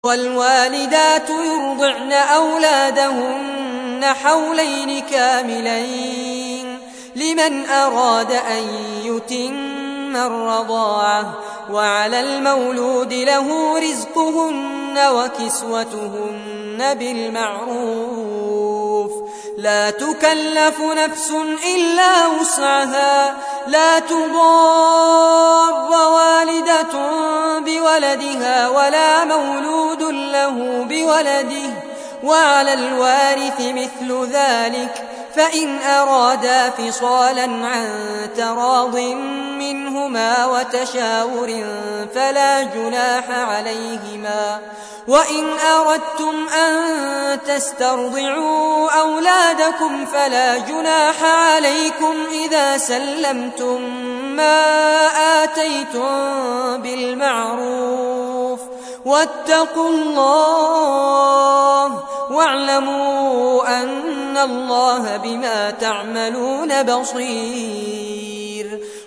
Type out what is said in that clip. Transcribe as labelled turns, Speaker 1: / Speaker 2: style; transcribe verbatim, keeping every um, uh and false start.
Speaker 1: والوالدات يرضعن أولادهن حولين كاملين لمن أراد أن يتم الرضاعة وعلى المولود له رزقهن وكسوتهن بالمعروف لا تكلف نفس إلا وسعها لا تضار والدة بولدها ولا مولود له بولده وعلى الوارث مثل ذلك فإن أرادا فصالا عن تراض منهما وتشاور فلا جناح عليهما وإن أردتم أن تسترضعوا أولادكم فلا جناح عليكم إذا سلمتم ما آتيتم بالمعروف واتقوا الله واعلموا أن الله بما تعملون بصير.